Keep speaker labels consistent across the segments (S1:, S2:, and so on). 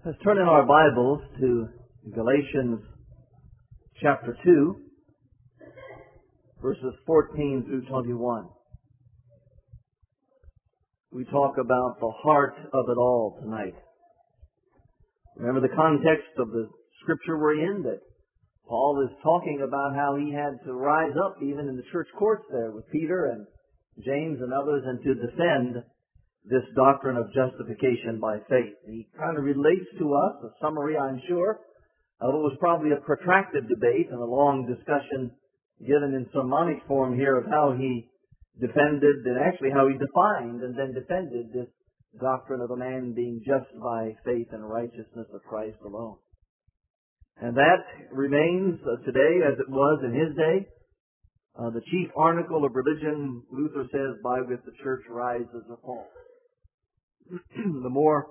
S1: Let's turn in our Bibles to Galatians chapter 2, verses 14 through 21. We talk about the heart of it all tonight. Remember the context of the scripture we're in, that Paul is talking about how he had to rise up even in the church courts there with Peter and James and others and to defend this doctrine of justification by faith. He kind of relates to us, a summary I'm sure, of what was probably a protracted debate and a long discussion given in sermonic form here of how he defended and actually how he defined and then defended this doctrine of a man being just by faith and righteousness of Christ alone. And that remains today as it was in his day. The chief article of religion, Luther says, by which the church rises or falls. The more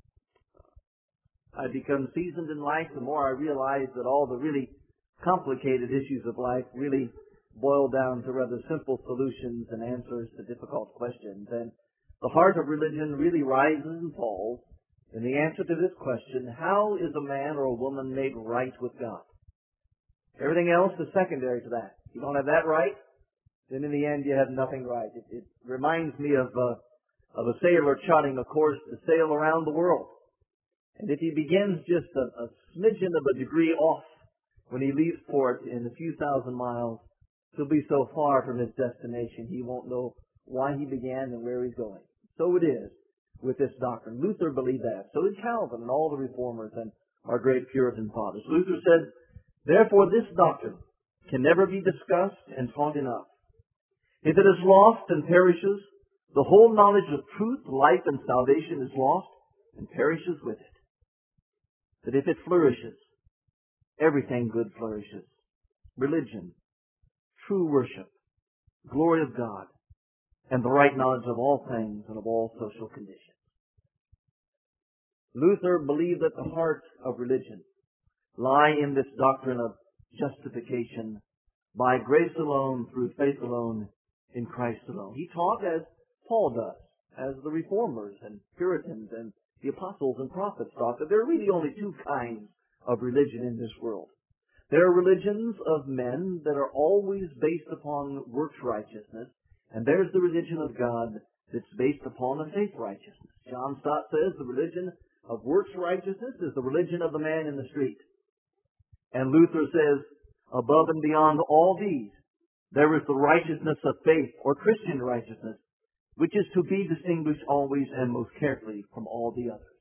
S1: I become seasoned in life, the more I realize that all the really complicated issues of life really boil down to rather simple solutions and answers to difficult questions. And the heart of religion really rises and falls in the answer to this question: how is a man or a woman made right with God? Everything else is secondary to that. If you don't have that right, then in the end you have nothing right. It reminds me of a sailor charting a course to sail around the world. And if he begins just a smidgen of a degree off when he leaves port in a few thousand miles, he'll be so far from his destination he won't know why he began and where he's going. So it is with this doctrine. Luther believed that. So did Calvin and all the reformers and our great Puritan fathers. Luther said, therefore this doctrine can never be discussed and taught enough. If it is lost and perishes, the whole knowledge of truth, life, and salvation is lost and perishes with it. But if it flourishes, everything good flourishes. Religion, true worship, glory of God, and the right knowledge of all things and of all social conditions. Luther believed that the heart of religion lie in this doctrine of justification by grace alone, through faith alone, in Christ alone. He taught as Paul does, as the reformers and Puritans and the apostles and prophets taught, that there are really only two kinds of religion in this world. There are religions of men that are always based upon works righteousness, and there's the religion of God that's based upon a faith righteousness. John Stott says the religion of works righteousness is the religion of the man in the street. And Luther says, above and beyond all these, there is the righteousness of faith, or Christian righteousness, which is to be distinguished always and most carefully from all the others.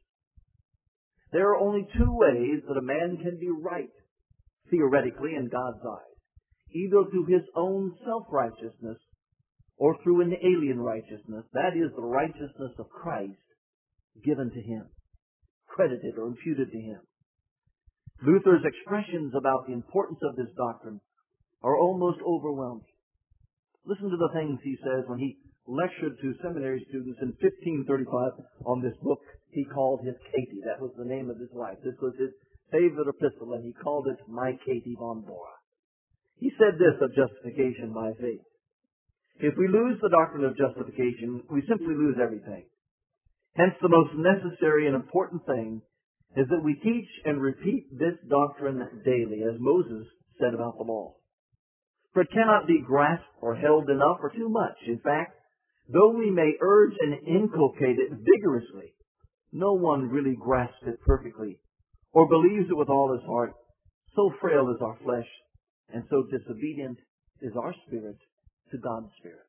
S1: There are only two ways that a man can be right, theoretically, in God's eyes. Either through his own self-righteousness or through an alien righteousness. That is the righteousness of Christ given to him, credited or imputed to him. Luther's expressions about the importance of this doctrine are almost overwhelming. Listen to the things he says when he lectured to seminary students in 1535 on this book he called his Katie. That was the name of his wife. This was his favorite epistle, and he called it My Katie von Bora. He said this of justification by faith: if we lose the doctrine of justification, we simply lose everything. Hence, the most necessary and important thing is that we teach and repeat this doctrine daily, as Moses said about the law. For it cannot be grasped or held enough or too much. In fact, though we may urge and inculcate it vigorously, no one really grasps it perfectly or believes it with all his heart. So frail is our flesh, and so disobedient is our spirit to God's Spirit.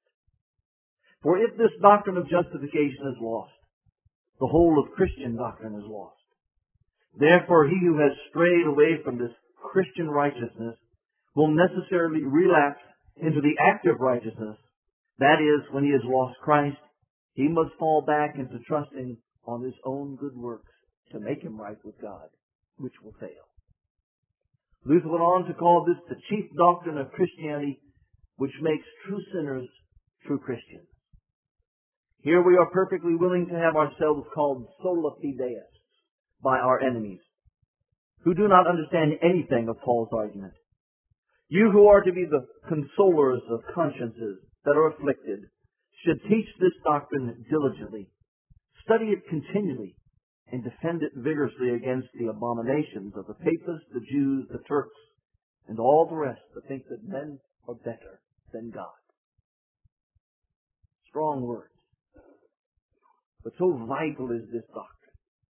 S1: For if this doctrine of justification is lost, the whole of Christian doctrine is lost. Therefore, he who has strayed away from this Christian righteousness will necessarily relapse into the active righteousness. That is, when he has lost Christ, he must fall back into trusting on his own good works to make him right with God, which will fail. Luther went on to call this the chief doctrine of Christianity, which makes true sinners true Christians. Here we are perfectly willing to have ourselves called sola fideists by our enemies, who do not understand anything of Paul's argument. You who are to be the consolers of consciences that are afflicted should teach this doctrine diligently, study it continually, and defend it vigorously against the abominations of the papists, the Jews, the Turks, and all the rest that think that men are better than God. Strong words. But so vital is this doctrine.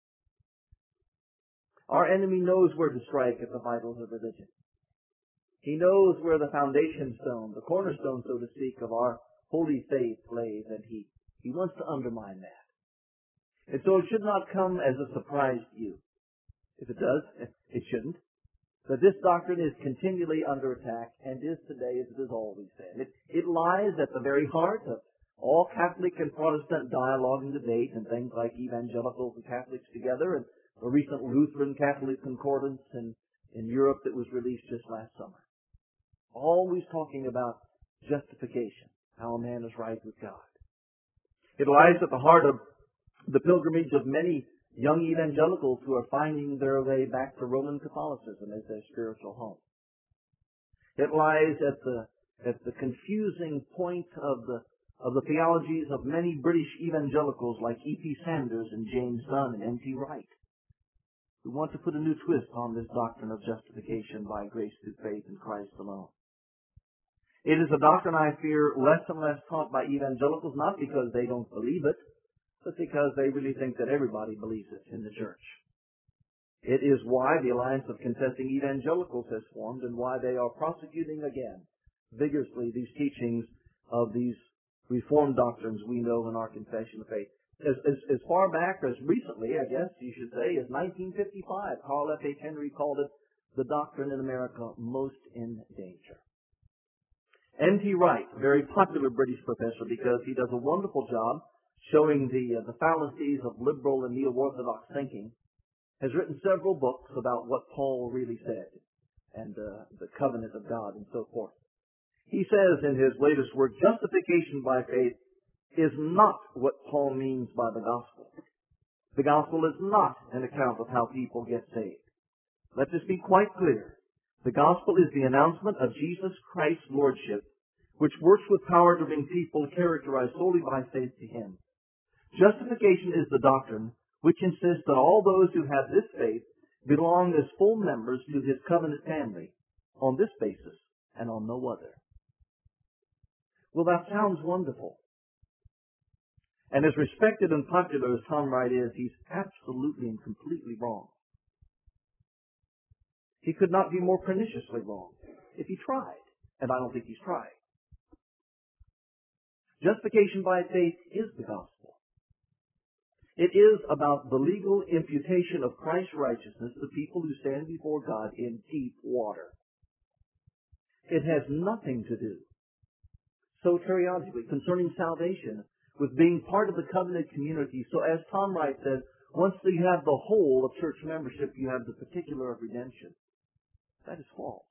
S1: Our enemy knows where to strike at the vitals of religion. He knows where the foundation stone, the cornerstone, so to speak, of our holy faith lays, and he wants to undermine that. And so it should not come as a surprise to you. If it does, it shouldn't. But this doctrine is continually under attack, and is today as it has always been. It lies at the very heart of all Catholic and Protestant dialogue and debate, and things like evangelicals and Catholics together, and a recent Lutheran Catholic concordance in Europe that was released just last summer. Always talking about justification, how a man is right with God. It lies at the heart of the pilgrimage of many young evangelicals who are finding their way back to Roman Catholicism as their spiritual home. It lies at the confusing point of the theologies of many British evangelicals like E.P. Sanders and James Dunn and N.T. Wright, who want to put a new twist on this doctrine of justification by grace through faith in Christ alone. It is a doctrine, I fear, less and less taught by evangelicals, not because they don't believe it, but because they really think that everybody believes it in the church. It is why the Alliance of Confessing Evangelicals has formed, and why they are prosecuting again vigorously these teachings of these Reformed doctrines we know in our confession of faith. As far back as recently, I guess you should say, as 1955, Carl F. H. Henry called it the doctrine in America most in danger. N.T. Wright, a very popular British professor because he does a wonderful job showing the fallacies of liberal and neo-orthodox thinking, has written several books about what Paul really said and the covenant of God and so forth. He says in his latest work, justification by faith is not what Paul means by the gospel. The gospel is not an account of how people get saved. Let this be quite clear. The gospel is the announcement of Jesus Christ's lordship, which works with power to bring people characterized solely by faith to Him. Justification is the doctrine which insists that all those who have this faith belong as full members to His covenant family on this basis and on no other. Well, that sounds wonderful. And as respected and popular as Tom Wright is, he's absolutely and completely wrong. He could not be more perniciously wrong if he tried, and I don't think he's tried. Justification by faith is the gospel. It is about the legal imputation of Christ's righteousness to people who stand before God in deep water. It has nothing to do, soteriologically, concerning salvation, with being part of the covenant community. So as Tom Wright says, once you have the whole of church membership, you have the particular of redemption. That is false.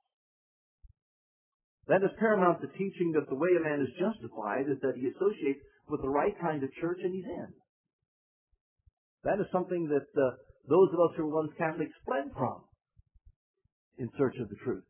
S1: That is paramount to teaching that the way a man is justified is that he associates with the right kind of church and he's in. That is something that those of us who were once Catholics fled from in search of the truth.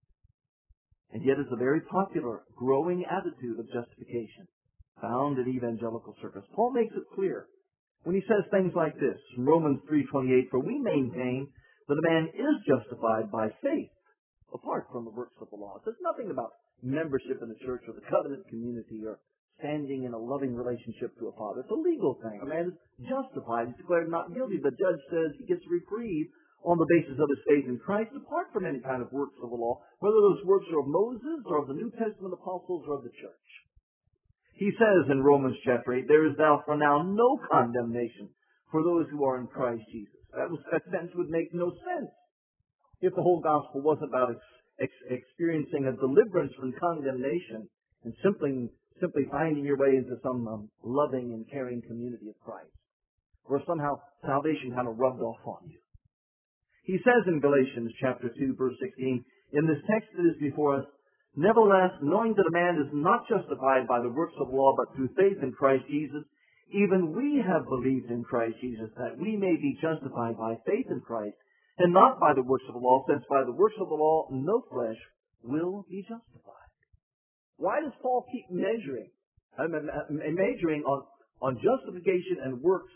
S1: And yet it's a very popular, growing attitude of justification found in evangelical circles. Paul makes it clear when he says things like this in Romans 3:28, for we maintain that a man is justified by faith apart from the works of the law. It says nothing about membership in the church or the covenant community or standing in a loving relationship to a father. It's a legal thing. A man is justified. He's declared not guilty. The judge says he gets reprieve on the basis of his faith in Christ apart from any kind of works of the law, whether those works are of Moses or of the New Testament apostles or of the church. He says in Romans chapter 8, there is now for now no condemnation for those who are in Christ Jesus. That sentence would make no sense if the whole gospel wasn't about experiencing a deliverance from condemnation and simply finding your way into some loving and caring community of Christ, where somehow salvation kind of rubbed off on you. He says in Galatians chapter 2, verse 16, in this text that is before us, nevertheless, knowing that a man is not justified by the works of law, but through faith in Christ Jesus, even we have believed in Christ Jesus, that we may be justified by faith in Christ, and not by the works of the law, since by the works of the law no flesh will be justified. Why does Paul keep majoring on justification and works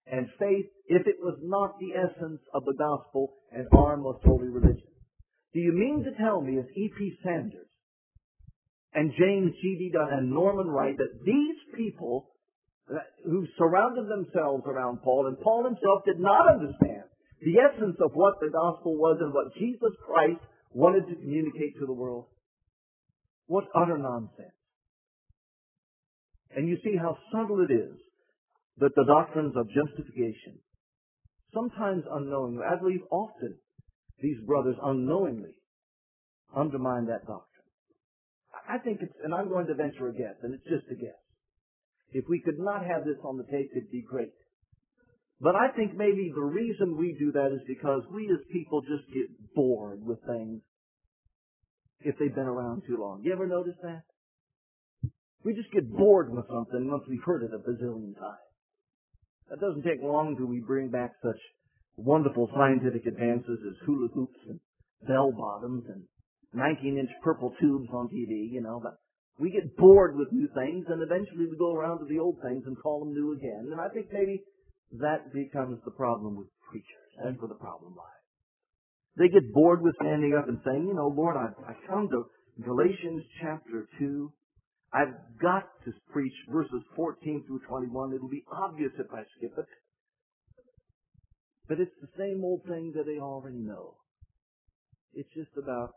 S1: and faith if it was not the essence of the gospel and our most holy religion? Do you mean to tell me, as E.P. Sanders and James G.D. Dunn and Norman Wright, that these people who surrounded themselves around Paul, and Paul himself did not understand the essence of what the gospel was and what Jesus Christ wanted to communicate to the world? What utter nonsense. And you see how subtle it is that the doctrines of justification, sometimes unknowingly, I believe often, these brothers unknowingly undermine that doctrine. I think it's, and I'm going to venture a guess, and it's just a guess. If we could not have this on the tape, it'd be great. But I think maybe the reason we do that is because we as people just get bored with things if they've been around too long. You ever notice that? We just get bored with something once we've heard it a bazillion times. That doesn't take long till we bring back such wonderful scientific advances as hula hoops and bell bottoms and 19-inch purple tubes on TV, but we get bored with new things, and eventually we go around to the old things and call them new again. And I think maybe that becomes the problem with preachers. That's where the problem lies. They get bored with standing up and saying, Lord, I come to Galatians chapter 2. I've got to preach verses 14 through 21. It'll be obvious if I skip it. But it's the same old thing that they already know. It's just about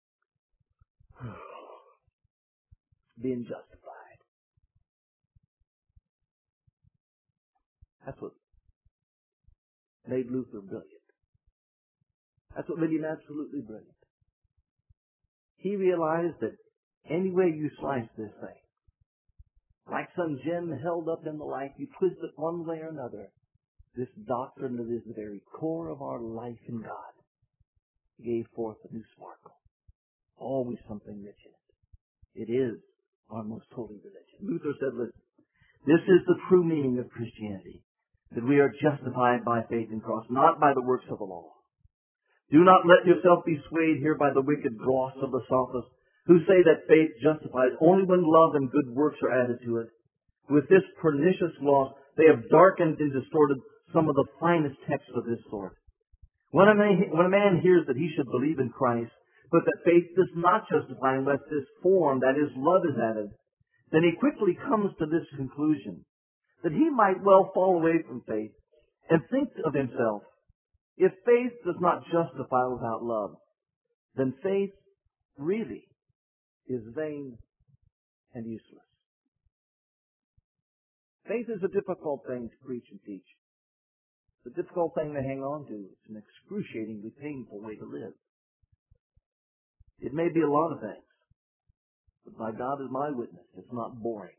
S1: being justified. That's what made Luther brilliant. That's what made him absolutely brilliant. He realized that any way you slice this thing, like some gem held up in the light, you twist it one way or another, this doctrine that is the very core of our life in God gave forth a new sparkle. Always something rich in it. It is our most holy religion. Luther said, listen, this is the true meaning of Christianity, that we are justified by faith in Christ, not by the works of the law. Do not let yourself be swayed here by the wicked gloss of the sophists, who say that faith justifies only when love and good works are added to it. With this pernicious gloss, they have darkened and distorted some of the finest texts of this sort. When a man hears that he should believe in Christ, but that faith does not justify unless this form, that is, love, is added, then he quickly comes to this conclusion, that he might well fall away from faith and think of himself, if faith does not justify without love, then faith really is vain and useless. Faith is a difficult thing to preach and teach. It's a difficult thing to hang on to. It's an excruciatingly painful way to live. It may be a lot of things, but by God is my witness, it's not boring.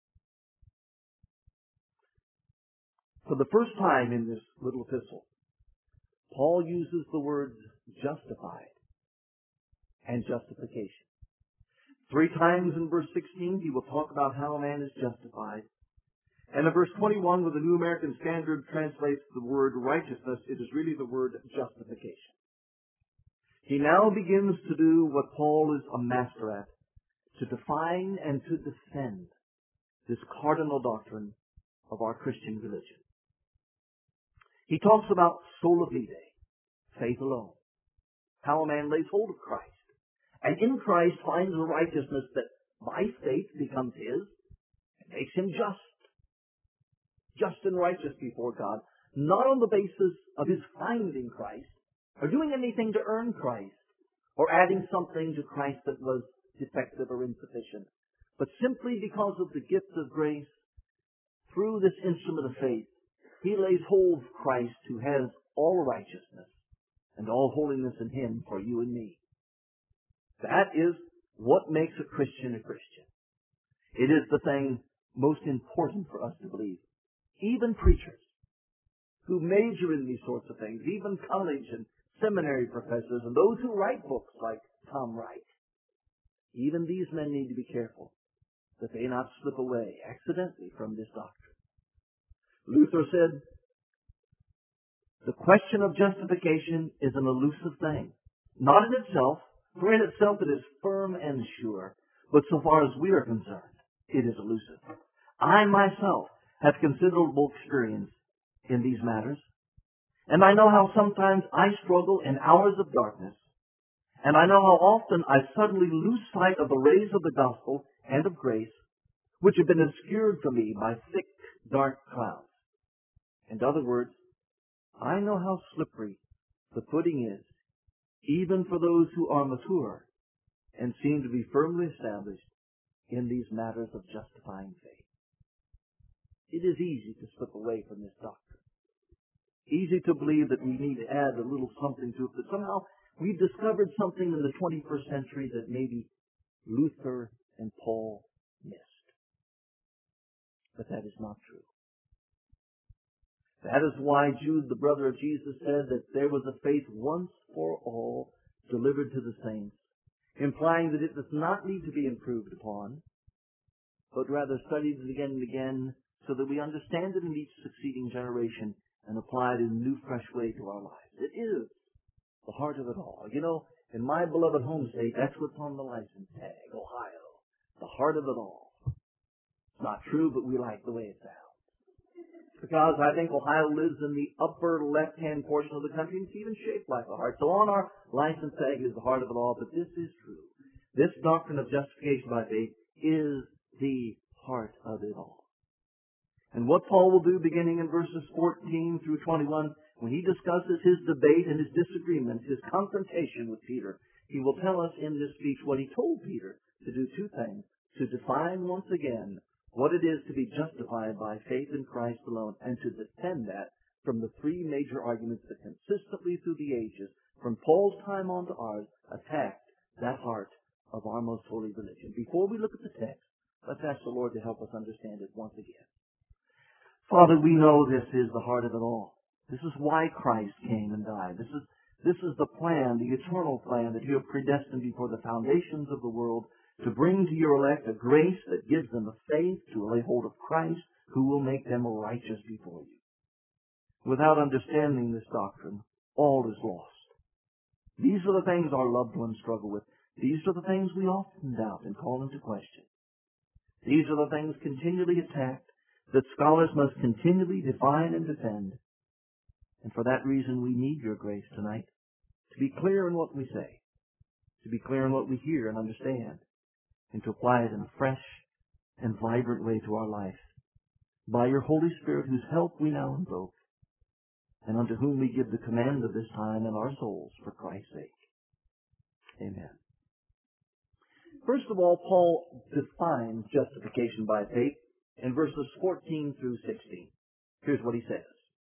S1: For the first time in this little epistle, Paul uses the words justified and justification. 3 times in verse 16, he will talk about how a man is justified. And in verse 21, where the New American Standard translates the word righteousness, it is really the word justification. He now begins to do what Paul is a master at, to define and to defend this cardinal doctrine of our Christian religion. He talks about sola fide, faith alone, how a man lays hold of Christ, and in Christ finds a righteousness that by faith becomes his and makes him just and righteous before God, not on the basis of his finding Christ, or doing anything to earn Christ, or adding something to Christ that was defective or insufficient, but simply because of the gift of grace, through this instrument of faith, he lays hold of Christ, who has all righteousness and all holiness in him for you and me. That is what makes a Christian a Christian. It is the thing most important for us to believe. Even preachers who major in these sorts of things, even college and seminary professors, and those who write books like Tom Wright, even these men need to be careful that they not slip away accidentally from this doctrine. Luther said, the question of justification is an elusive thing, not in itself, for in itself it is firm and sure, but so far as we are concerned, it is elusive. I myself have considerable experience in these matters. And I know how sometimes I struggle in hours of darkness. And I know how often I suddenly lose sight of the rays of the gospel and of grace, which have been obscured from me by thick, dark clouds. In other words, I know how slippery the footing is, even for those who are mature and seem to be firmly established in these matters of justifying faith. It is easy to slip away from this doctrine. Easy to believe that we need to add a little something to it, that somehow we've discovered something in the 21st century that maybe Luther and Paul missed. But that is not true. That is why Jude, the brother of Jesus, said that there was a faith once for all delivered to the saints, implying that it does not need to be improved upon, but rather studied it again and again so that we understand it in each succeeding generation and apply it in a new, fresh way to our lives. It is the heart of it all. You know, in my beloved home state, that's what's on the license tag, Ohio. The heart of it all. It's not true, but we like the way it sounds. Because I think Ohio lives in the upper left-hand portion of the country, and it's even shaped like a heart. So on our license tag is the heart of it all, but this is true. This doctrine of justification by faith is the heart of it all. And what Paul will do beginning in verses 14 through 21, when he discusses his debate and his disagreement, his confrontation with Peter, he will tell us in this speech what he told Peter to do two things: to define once again what it is to be justified by faith in Christ alone, and to defend that from the three major arguments that consistently through the ages, from Paul's time on to ours, attacked that heart of our most holy religion. Before we look at the text, let's ask the Lord to help us understand it once again. Father, we know this is the heart of it all. This is why Christ came and died. This is the plan, the eternal plan that you have predestined before the foundations of the world, to bring to your elect a grace that gives them a faith to lay hold of Christ, who will make them righteous before you. Without understanding this doctrine, all is lost. These are the things our loved ones struggle with. These are the things we often doubt and call into question. These are the things continually attacked, that scholars must continually define and defend. And for that reason, we need your grace tonight to be clear in what we say, to be clear in what we hear and understand, and to apply it in a fresh and vibrant way to our life. By your Holy Spirit, whose help we now invoke, and unto whom we give the command of this time in our souls for Christ's sake. Amen. First of all, Paul defines justification by faith in verses 14 through 16. Here's what he says.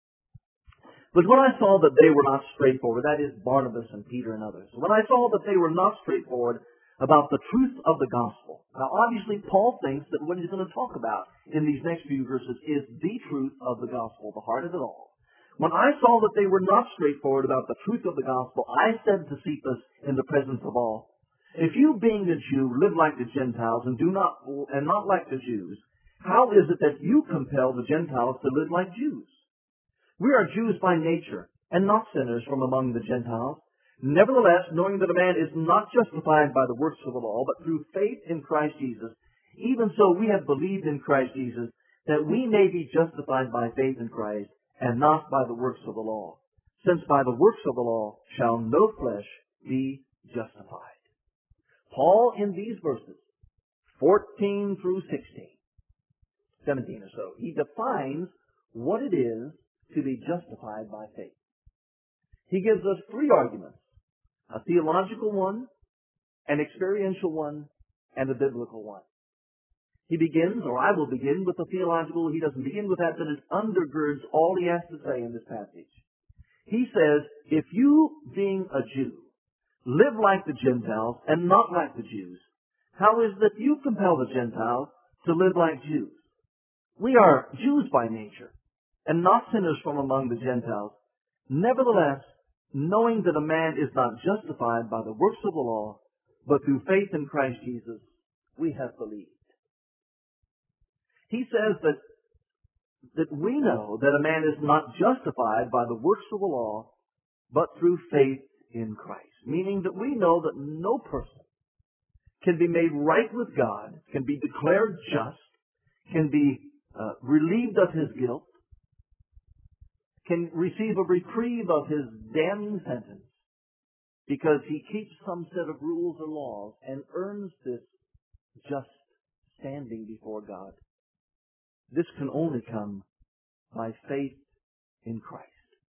S1: But when I saw that they were not straightforward, that is Barnabas and Peter and others, when I saw that they were not straightforward about the truth of the gospel. Now obviously Paul thinks that what he's going to talk about in these next few verses is the truth of the gospel, the heart of it all. When I saw that they were not straightforward about the truth of the gospel, I said to Cephas in the presence of all, if you being a Jew live like the Gentiles and not like the Jews, how is it that you compel the Gentiles to live like Jews? We are Jews by nature, and not sinners from among the Gentiles. Nevertheless, knowing that a man is not justified by the works of the law, but through faith in Christ Jesus, even so we have believed in Christ Jesus, that we may be justified by faith in Christ, and not by the works of the law. Since by the works of the law shall no flesh be justified. Paul, in these verses, 14 through 17 or so, he defines what it is to be justified by faith. He gives us three arguments: a theological one, an experiential one, and a biblical one. He begins, or I will begin, with the theological. He doesn't begin with that, but it undergirds all he has to say in this passage. He says, if you, being a Jew, live like the Gentiles and not like the Jews, how is it that you compel the Gentiles to live like Jews? We are Jews by nature, and not sinners from among the Gentiles. Nevertheless, knowing that a man is not justified by the works of the law, but through faith in Christ Jesus, we have believed. He says that we know that a man is not justified by the works of the law, but through faith in Christ. Meaning that we know that no person can be made right with God, can be declared just, can be relieved of his guilt, can receive a reprieve of his damning sentence because he keeps some set of rules or laws and earns this just standing before God. This can only come by faith in Christ.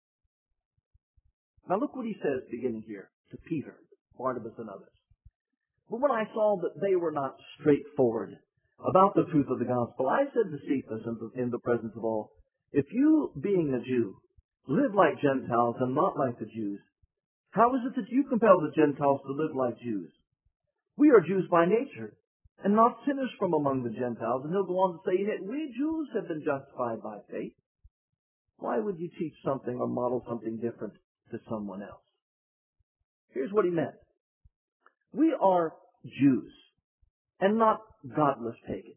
S1: Now look what he says beginning here to Peter, Barnabas, and others. But when I saw that they were not straightforward about the truth of the gospel, I said to Cephas in the presence of all, if you, being a Jew, live like Gentiles and not like the Jews, how is it that you compel the Gentiles to live like Jews? We are Jews by nature, and not sinners from among the Gentiles. And he'll go on to say, yet we Jews have been justified by faith. Why would you teach something or model something different to someone else? Here's what he meant. We are Jews, and not godless pagans.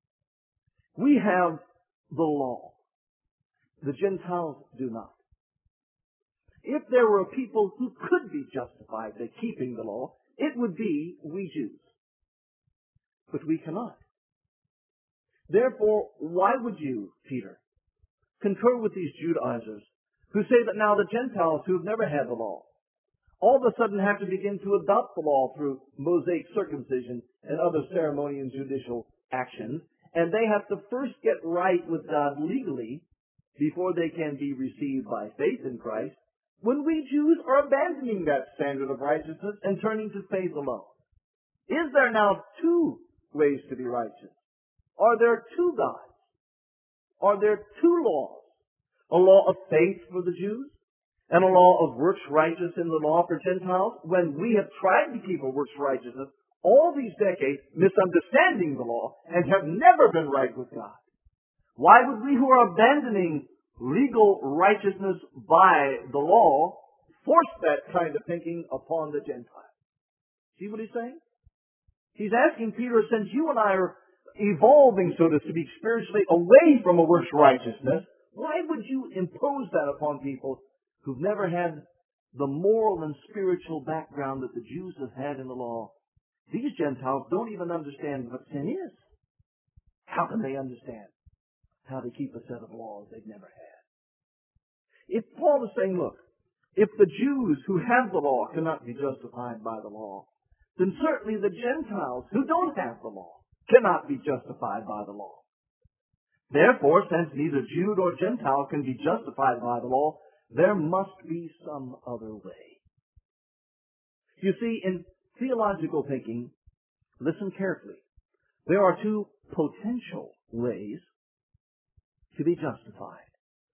S1: We have the law. The Gentiles do not. If there were a people who could be justified by keeping the law, it would be we Jews. But we cannot. Therefore, why would you, Peter, concur with these Judaizers who say that now the Gentiles who have never had the law all of a sudden have to begin to adopt the law through Mosaic circumcision and other ceremony and judicial actions, and they have to first get right with God legally before they can be received by faith in Christ, when we Jews are abandoning that standard of righteousness and turning to faith alone? Is there now two ways to be righteous? Are there two gods? Are there two laws? A law of faith for the Jews and a law of works righteousness in the law for Gentiles? When we have tried to keep a works righteousness all these decades, misunderstanding the law, and have never been right with God, why would we who are abandoning legal righteousness by the law force that kind of thinking upon the Gentiles? See what he's saying? He's asking Peter, since you and I are evolving, so to speak, spiritually away from a works righteousness, why would you impose that upon people who've never had the moral and spiritual background that the Jews have had in the law? These Gentiles don't even understand what sin is. How can they understand how to keep a set of laws they've never had? If Paul is saying, look, if the Jews who have the law cannot be justified by the law, then certainly the Gentiles who don't have the law cannot be justified by the law. Therefore, since neither Jew nor Gentile can be justified by the law, there must be some other way. You see, in theological thinking, listen carefully, there are two potential ways to be justified.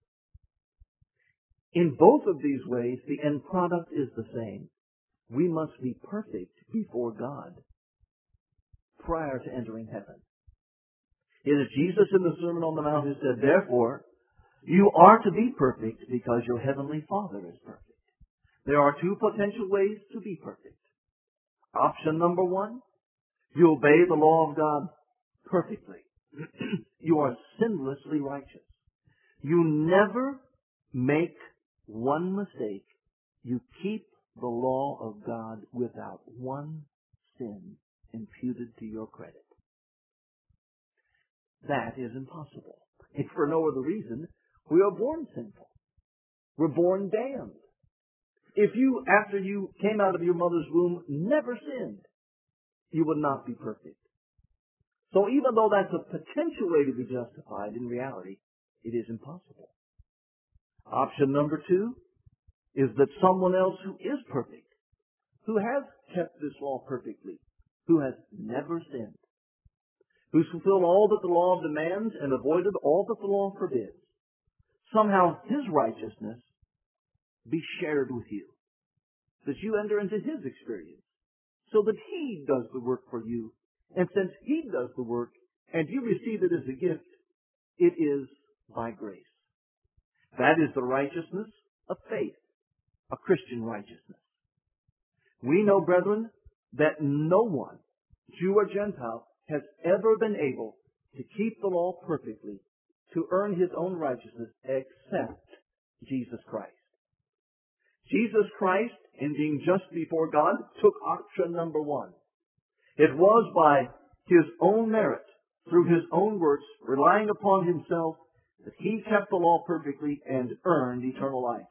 S1: In both of these ways, the end product is the same. We must be perfect before God prior to entering heaven. It is Jesus in the Sermon on the Mount who said, therefore, you are to be perfect because your heavenly Father is perfect. There are two potential ways to be perfect. Option number one, you obey the law of God perfectly. You are sinlessly righteous. You never make one mistake. You keep the law of God without one sin imputed to your credit. That is impossible. If for no other reason, we are born sinful. We're born damned. If you, after you came out of your mother's womb, never sinned, you would not be perfect. So even though that's a potential way to be justified, in reality, it is impossible. Option number two is that someone else who is perfect, who has kept this law perfectly, who has never sinned, who's fulfilled all that the law demands and avoided all that the law forbids, somehow his righteousness be shared with you, that you enter into his experience, so that he does the work for you. And since he does the work, and you receive it as a gift, it is by grace. That is the righteousness of faith, a Christian righteousness. We know, brethren, that no one, Jew or Gentile, has ever been able to keep the law perfectly, to earn his own righteousness, except Jesus Christ. Jesus Christ, in being just before God, took option number one. It was by his own merit, through his own works, relying upon himself, that He kept the law perfectly and earned eternal life.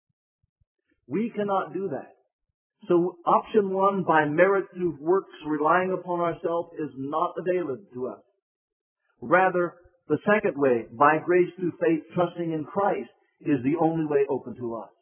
S1: We cannot do that. So option one, by merit through works, relying upon ourselves, is not available to us. Rather, the second way, by grace through faith, trusting in Christ, is the only way open to us.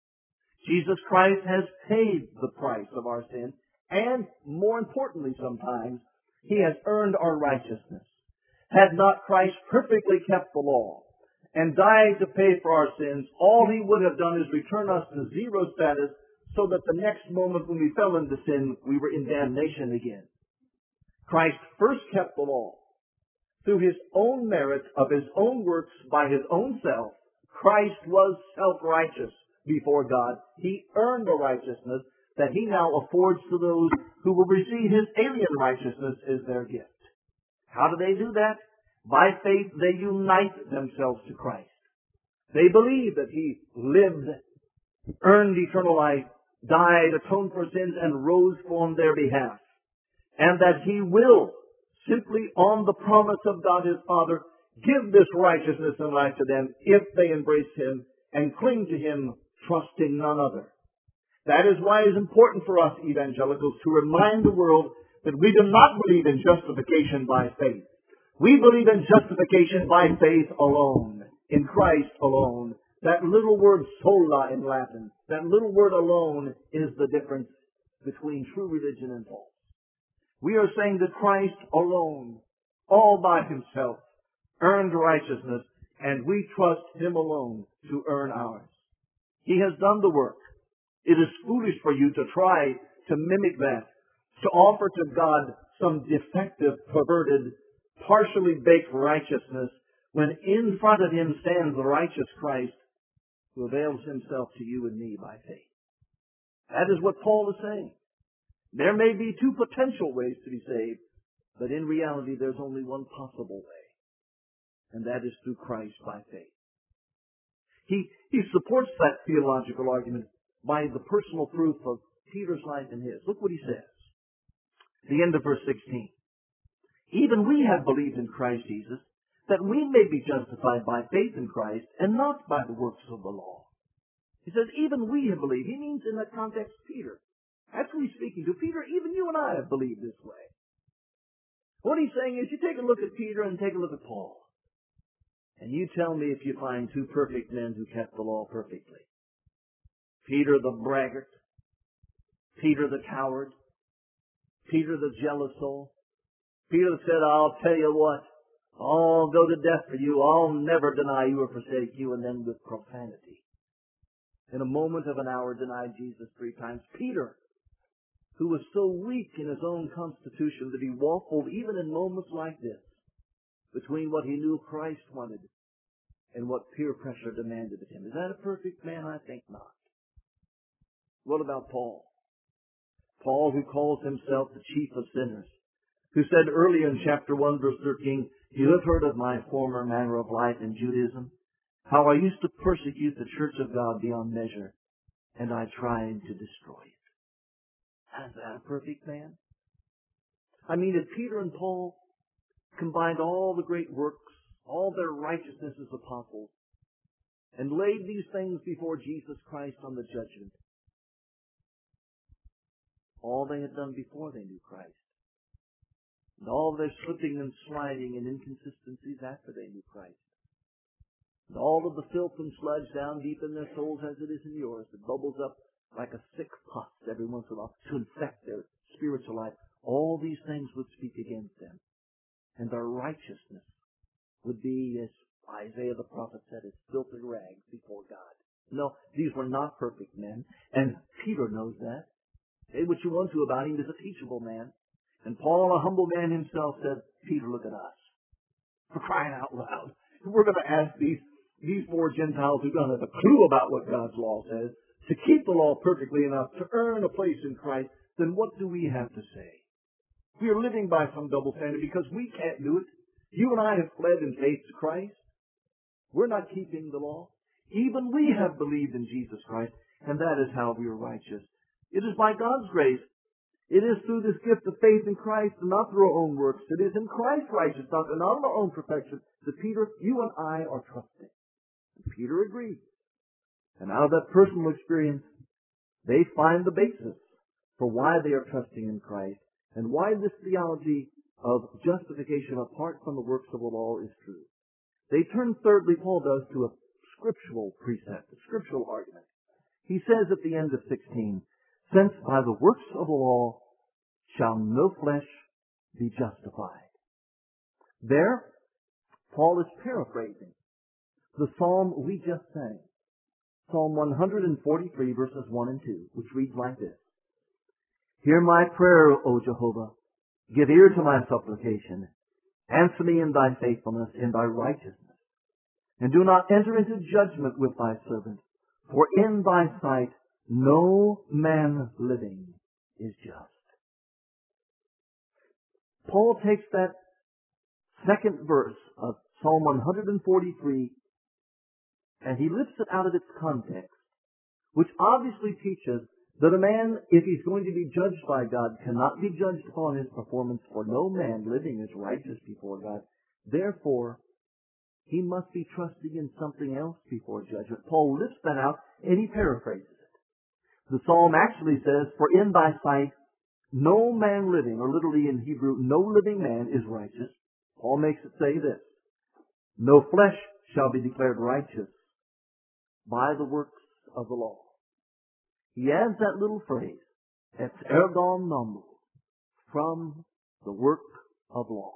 S1: Jesus Christ has paid the price of our sin, and more importantly sometimes, He has earned our righteousness. Had not Christ perfectly kept the law and died to pay for our sins, all He would have done is return us to zero status, so that the next moment when we fell into sin, we were in damnation again. Christ first kept the law. Through His own merit of His own works by His own self, Christ was self-righteous before God. He earned the righteousness that He now affords to those who will receive His alien righteousness as their gift. How do they do that? By faith, they unite themselves to Christ. They believe that He lived, earned eternal life, died, atoned for sins, and rose on their behalf. And that He will, simply on the promise of God His Father, give this righteousness and life to them if they embrace Him and cling to Him, trusting none other. That is why it is important for us evangelicals to remind the world that we do not believe in justification by faith. We believe in justification by faith alone, in Christ alone. That little word sola in Latin, that little word alone, is the difference between true religion and false. We are saying that Christ alone, all by Himself, earned righteousness, and we trust Him alone to earn ours. He has done the work. It is foolish for you to try to mimic that, to offer to God some defective, perverted, partially baked righteousness, when in front of Him stands the righteous Christ who avails Himself to you and me by faith. That is what Paul is saying. There may be two potential ways to be saved, but in reality there's only one possible way, and that is through Christ by faith. He supports that theological argument by the personal proof of Peter's life and his. Look what he says. The end of verse 16. Even we have believed in Christ Jesus, that we may be justified by faith in Christ and not by the works of the law. He says, even we have believed. He means in that context Peter. That's who he's speaking to. Peter, even you and I have believed this way. What he's saying is, you take a look at Peter and take a look at Paul. And you tell me if you find two perfect men who kept the law perfectly. Peter the braggart, Peter the coward, Peter the jealous soul. Peter said, I'll tell you what, I'll go to death for you, I'll never deny you or forsake you, and then with profanity, in a moment of an hour, denied Jesus 3 times. Peter, who was so weak in his own constitution that he waffled even in moments like this, between what he knew Christ wanted and what peer pressure demanded of him. Is that a perfect man? I think not. What about Paul? Paul, who calls himself the chief of sinners, who said earlier in chapter 1, verse 13, you have heard of my former manner of life in Judaism, how I used to persecute the church of God beyond measure, and I tried to destroy it. Is that a perfect man? I mean, if Peter and Paul combined all the great works, all their righteousness as apostles, and laid these things before Jesus Christ on the judgment, all they had done before they knew Christ, and all their slipping and sliding and inconsistencies after they knew Christ, and all of the filth and sludge down deep in their souls as it is in yours, that bubbles up like a sick pus every once in a while to infect their spiritual life, all these things would speak against them. And their righteousness would be, as Isaiah the prophet said, as filthy rags before God. No, these were not perfect men, and Peter knows that. Say what you want to about him, he's a teachable man. And Paul, a humble man himself, said, Peter, look at us. For crying out loud. If we're going to ask these poor Gentiles who don't have a clue about what God's law says, to keep the law perfectly enough to earn a place in Christ, then what do we have to say? We are living by some double standard because we can't do it. You and I have fled in faith to Christ. We're not keeping the law. Even we have believed in Jesus Christ, and that is how we are righteous. It is by God's grace. It is through this gift of faith in Christ and not through our own works. It is in Christ's righteousness, not in our own perfection, that Peter, you and I are trusting. And Peter agreed. And out of that personal experience, they find the basis for why they are trusting in Christ and why this theology of justification apart from the works of the law is true. They turn thirdly, Paul does, to a scriptural precept, a scriptural argument. He says at the end of 16, since by the works of the law shall no flesh be justified. There, Paul is paraphrasing the psalm we just sang. Psalm 143 verses 1 and 2, which reads like this. Hear my prayer, O Jehovah. Give ear to my supplication. Answer me in thy faithfulness, in thy righteousness. And do not enter into judgment with thy servant, for in thy sight no man living is just. Paul takes that second verse of Psalm 143 and he lifts it out of its context, which obviously teaches that a man, if he's going to be judged by God, cannot be judged upon his performance, for no man living is righteous before God. Therefore, he must be trusting in something else before judgment. Paul lifts that out and he paraphrases it. The psalm actually says, for in thy sight no man living, or literally in Hebrew, no living man is righteous. Paul makes it say this, no flesh shall be declared righteous by the works of the law. He adds that little phrase, ex ergon nomos, from the work of law.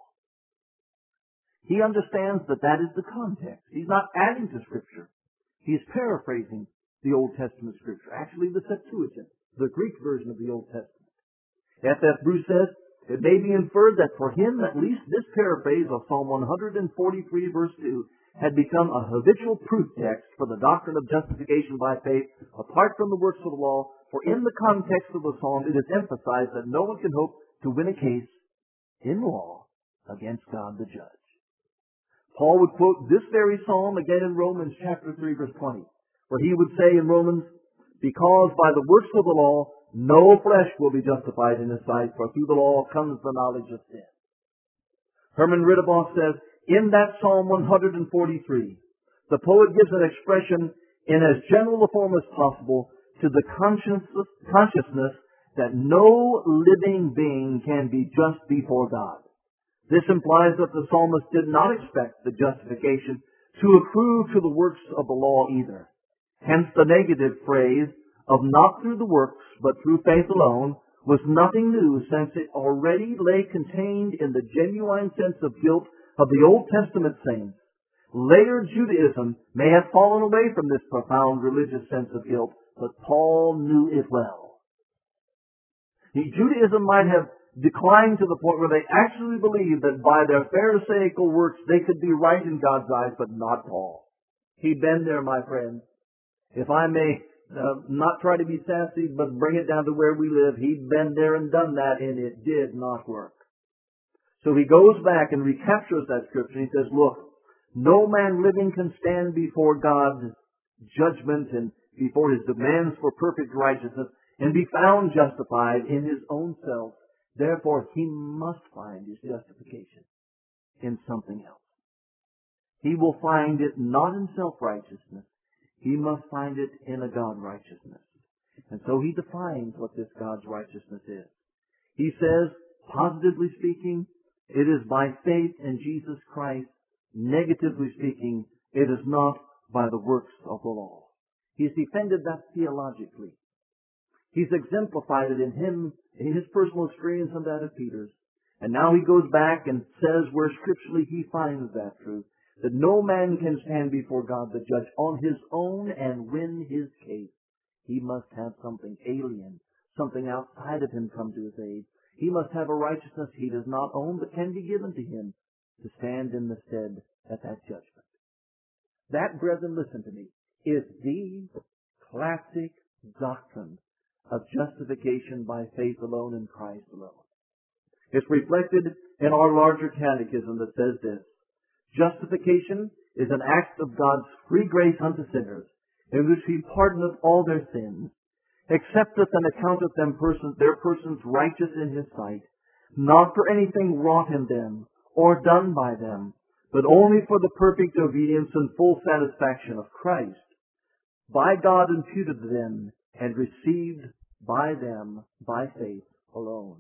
S1: He understands that that is the context. He's not adding to Scripture. He's paraphrasing the Old Testament Scripture. Actually, the Septuagint, the Greek version of the Old Testament. F.F. Bruce says, it may be inferred that for him, at least this paraphrase of Psalm 143 verse 2 had become a habitual proof text for the doctrine of justification by faith apart from the works of the law, for in the context of the psalm it is emphasized that no one can hope to win a case in law against God the judge. Paul would quote this very psalm again in Romans chapter 3 verse 20, where he would say in Romans, because by the works of the law no flesh will be justified in his sight, for through the law comes the knowledge of sin. Herman Ridderbosch says, in that Psalm 143, the poet gives an expression in as general a form as possible to the consciousness that no living being can be just before God. This implies that the psalmist did not expect the justification to accrue to the works of the law either. Hence the negative phrase of not through the works, but through faith alone, was nothing new, since it already lay contained in the genuine sense of guilt of the Old Testament saints. Later Judaism may have fallen away from this profound religious sense of guilt, but Paul knew it well. Judaism might have declined to the point where they actually believed that by their pharisaical works they could be right in God's eyes, but not Paul. He'd been there, my friends. If I may not try to be sassy, but bring it down to where we live, he'd been there and done that, and it did not work. So he goes back and recaptures that scripture. He says, look, no man living can stand before God's judgment and before his demands for perfect righteousness and be found justified in his own self. Therefore, he must find his justification in something else. He will find it not in self-righteousness. He must find it in a God-righteousness. And so he defines what this God's righteousness is. He says, positively speaking, it is by faith in Jesus Christ. Negatively speaking, it is not by the works of the law. He's defended that theologically. He's exemplified it in him, in his personal experience and that of Peter's. And now he goes back and says where scripturally he finds that truth, that no man can stand before God the judge on his own and win his case. He must have something alien, something outside of him come to his aid. He must have a righteousness he does not own but can be given to him to stand in the stead at that judgment. That, brethren, listen to me, is the classic doctrine of justification by faith alone in Christ alone. It's reflected in our larger catechism that says this: justification is an act of God's free grace unto sinners, in which He pardoneth all their sins, accepteth and accounteth their persons righteous in his sight, not for anything wrought in them, or done by them, but only for the perfect obedience and full satisfaction of Christ, by God imputed to them, and received by them by faith alone.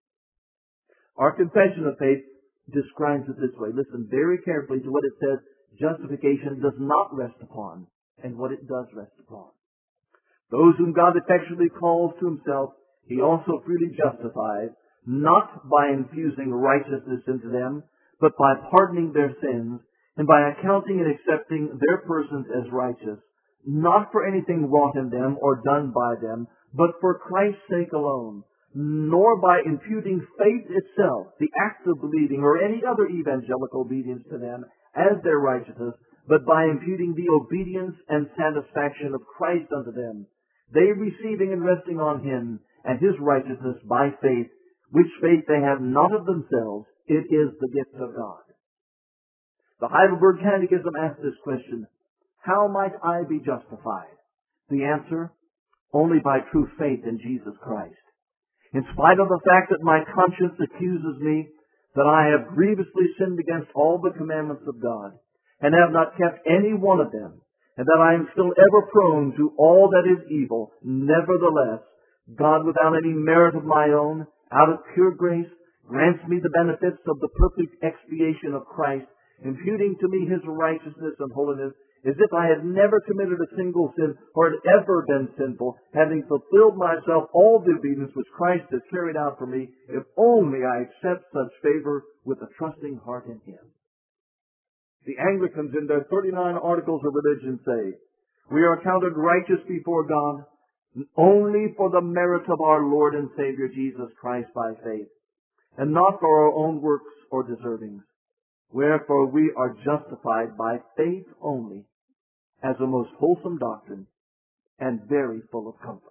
S1: Our confession of faith describes it this way. Listen very carefully to what it says justification does not rest upon, and what it does rest upon. Those whom God effectually calls to himself, he also freely justifies, not by infusing righteousness into them, but by pardoning their sins, and by accounting and accepting their persons as righteous, not for anything wrought in them or done by them, but for Christ's sake alone, nor by imputing faith itself, the act of believing, or any other evangelical obedience to them as their righteousness, but by imputing the obedience and satisfaction of Christ unto them, they receiving and resting on him and his righteousness by faith, which faith they have not of themselves, it is the gift of God. The Heidelberg Catechism asks this question: how might I be justified? The answer: only by true faith in Jesus Christ. In spite of the fact that my conscience accuses me that I have grievously sinned against all the commandments of God, and have not kept any one of them, and that I am still ever prone to all that is evil, nevertheless, God, without any merit of my own, out of pure grace, grants me the benefits of the perfect expiation of Christ, imputing to me his righteousness and holiness, as if I had never committed a single sin, or had ever been sinful, having fulfilled myself all the obedience which Christ has carried out for me, if only I accept such favor with a trusting heart in him. The Anglicans, in their 39 Articles of Religion, say, we are accounted righteous before God only for the merit of our Lord and Savior Jesus Christ by faith, and not for our own works or deservings. Wherefore we are justified by faith only, as a most wholesome doctrine, and very full of comfort.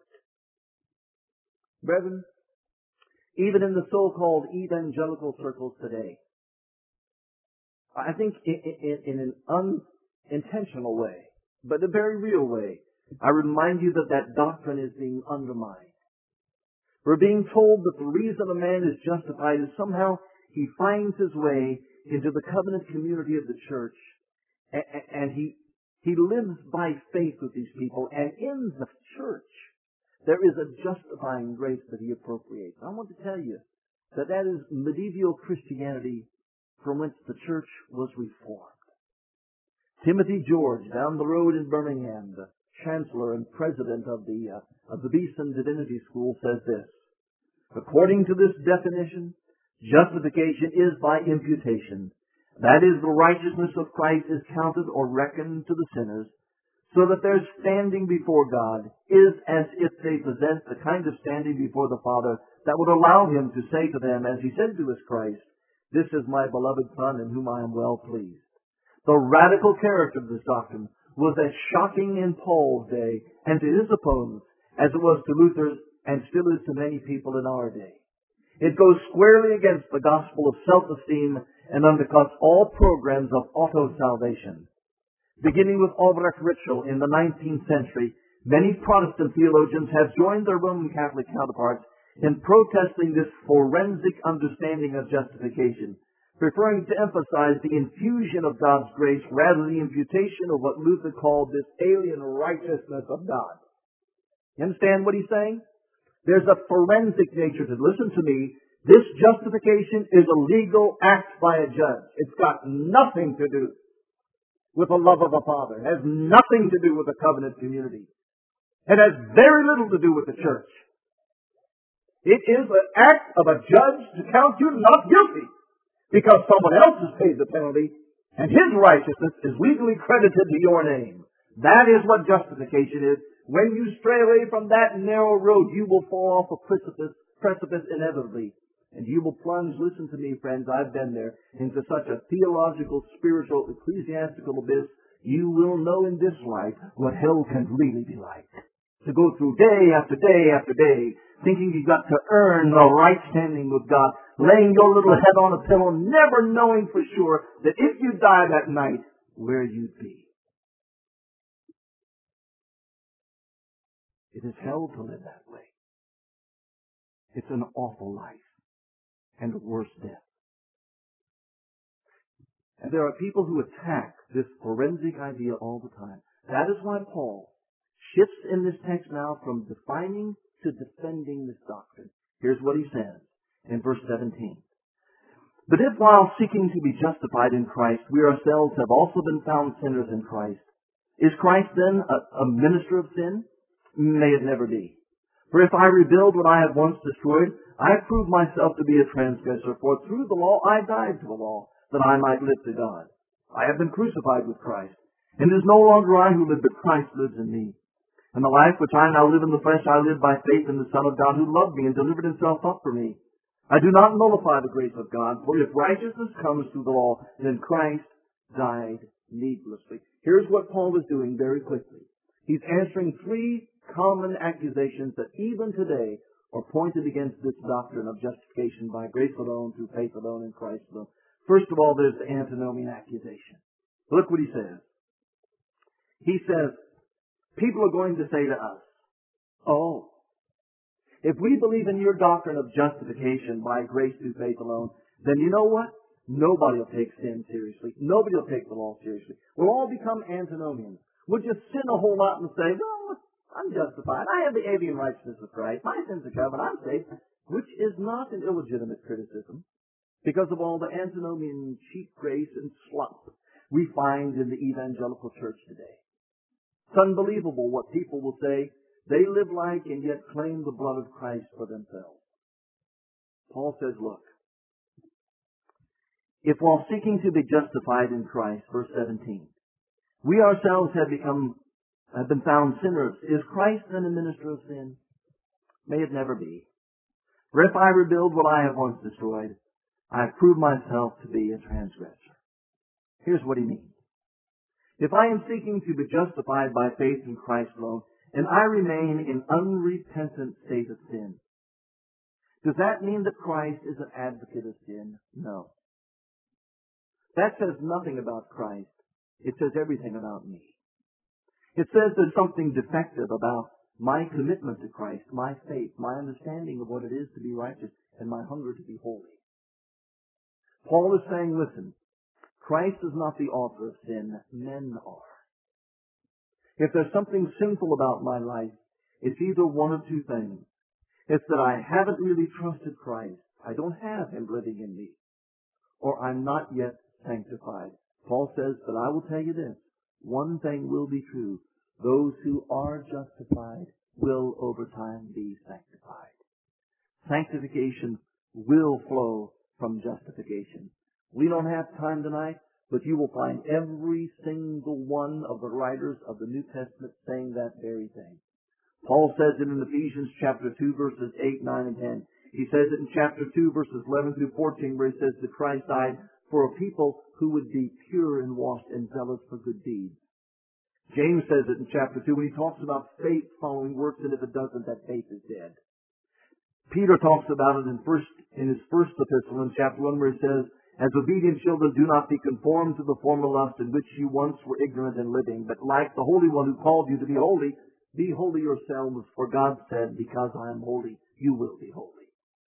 S1: Brethren, even in the so-called evangelical circles today, I think in an unintentional way, but a very real way, I remind you that doctrine is being undermined. We're being told that the reason a man is justified is somehow he finds his way into the covenant community of the church, and he lives by faith with these people, and in the church there is a justifying grace that he appropriates. I want to tell you that is medieval Christianity from whence the church was reformed. Timothy George, down the road in Birmingham, the chancellor and president of the Beeson Divinity School, says this: according to this definition, justification is by imputation. That is, the righteousness of Christ is counted or reckoned to the sinners, so that their standing before God is as if they possessed the kind of standing before the Father that would allow him to say to them, as he said to his Christ, this is my beloved Son in whom I am well pleased. The radical character of this doctrine was as shocking in Paul's day and to his opponents as it was to Luther's and still is to many people in our day. It goes squarely against the gospel of self-esteem and undercuts all programs of auto-salvation. Beginning with Albrecht Ritschl in the 19th century, many Protestant theologians have joined their Roman Catholic counterparts in protesting this forensic understanding of justification, preferring to emphasize the infusion of God's grace rather than the imputation of what Luther called this alien righteousness of God. You understand what he's saying? There's a forensic nature to it. Listen to me. This justification is a legal act by a judge. It's got nothing to do with the love of a father. It has nothing to do with a covenant community. It has very little to do with the church. It is an act of a judge to count you not guilty because someone else has paid the penalty and his righteousness is legally credited to your name. That is what justification is. When you stray away from that narrow road, you will fall off a precipice inevitably. And you will plunge, listen to me, friends, I've been there, into such a theological, spiritual, ecclesiastical abyss, you will know in this life what hell can really be like. To go through day after day after day, thinking you've got to earn the right standing with God, laying your little head on a pillow, never knowing for sure that if you die that night, where you'd be. It is hell to live that way. It's an awful life and a worse death. And there are people who attack this forensic idea all the time. That is why Paul shifts in this text now from defining to defending this doctrine. Here's what he says in verse 17. But if while seeking to be justified in Christ, we ourselves have also been found sinners in Christ, is Christ then a minister of sin? May it never be. For if I rebuild what I have once destroyed, I prove myself to be a transgressor. For through the law I died to the law, that I might live to God. I have been crucified with Christ, and it is no longer I who live, but Christ lives in me. And the life which I now live in the flesh, I live by faith in the Son of God who loved me and delivered himself up for me. I do not nullify the grace of God, for if righteousness comes through the law, then Christ died needlessly. Here's what Paul is doing very quickly. He's answering three common accusations that even today are pointed against this doctrine of justification by grace alone, through faith alone, in Christ alone. First of all, there's the antinomian accusation. Look what he says. He says, people are going to say to us, oh, if we believe in your doctrine of justification by grace through faith alone, then you know what? Nobody will take sin seriously. Nobody will take the law seriously. We'll all become antinomians. We'll just sin a whole lot and say, well, I'm justified. I have the alien righteousness of Christ. My sins are covered. I'm saved. Which is not an illegitimate criticism because of all the antinomian cheap grace and slump we find in the evangelical church today. It's unbelievable what people will say. They live like and yet claim the blood of Christ for themselves. Paul says, look, if while seeking to be justified in Christ, verse 17, we ourselves have been found sinners, is Christ then a minister of sin? May it never be. For if I rebuild what I have once destroyed, I have proved myself to be a transgressor. Here's what he means. If I am seeking to be justified by faith in Christ alone, and I remain in unrepentant state of sin, does that mean that Christ is an advocate of sin? No. That says nothing about Christ. It says everything about me. It says there's something defective about my commitment to Christ, my faith, my understanding of what it is to be righteous, and my hunger to be holy. Paul is saying, listen, Christ is not the author of sin, men are. If there's something sinful about my life, it's either one of two things. It's that I haven't really trusted Christ. I don't have Him living in me. Or I'm not yet sanctified. Paul says, but I will tell you this. One thing will be true. Those who are justified will over time be sanctified. Sanctification will flow from justification. We don't have time tonight, but you will find every single one of the writers of the New Testament saying that very thing. Paul says it in Ephesians chapter 2, verses 8, 9, and 10. He says it in chapter 2, verses 11 through 14, where he says that Christ died for a people who would be pure and washed and zealous for good deeds. James says it in chapter 2 when he talks about faith following works, and if it doesn't, that faith is dead. Peter talks about it in his first epistle in chapter 1, where he says, as obedient children, do not be conformed to the former lust in which you once were ignorant and living, but like the Holy One who called you to be holy yourselves, for God said, because I am holy, you will be holy.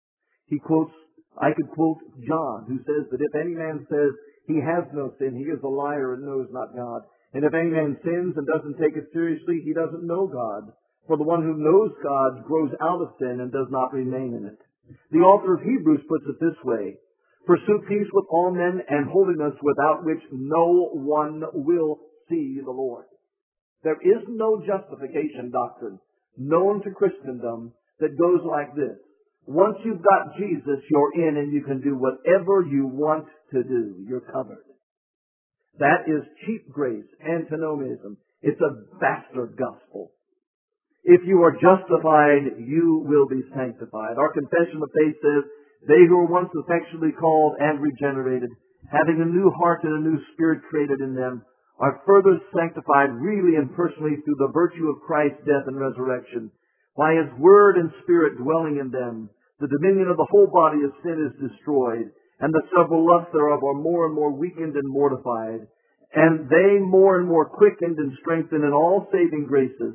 S1: I could quote John, who says that if any man says he has no sin, he is a liar and knows not God. And if any man sins and doesn't take it seriously, he doesn't know God. For the one who knows God grows out of sin and does not remain in it. The author of Hebrews puts it this way, pursue peace with all men and holiness, without which no one will see the Lord. There is no justification doctrine known to Christendom that goes like this. Once you've got Jesus, you're in and you can do whatever you want to do. You're covered. That is cheap grace, antinomianism. It's a bastard gospel. If you are justified, you will be sanctified. Our confession of faith says, they who were once effectually called and regenerated, having a new heart and a new spirit created in them, are further sanctified really and personally through the virtue of Christ's death and resurrection. By His Word and Spirit dwelling in them, the dominion of the whole body of sin is destroyed, and the several lusts thereof are more and more weakened and mortified, and they more and more quickened and strengthened in all saving graces,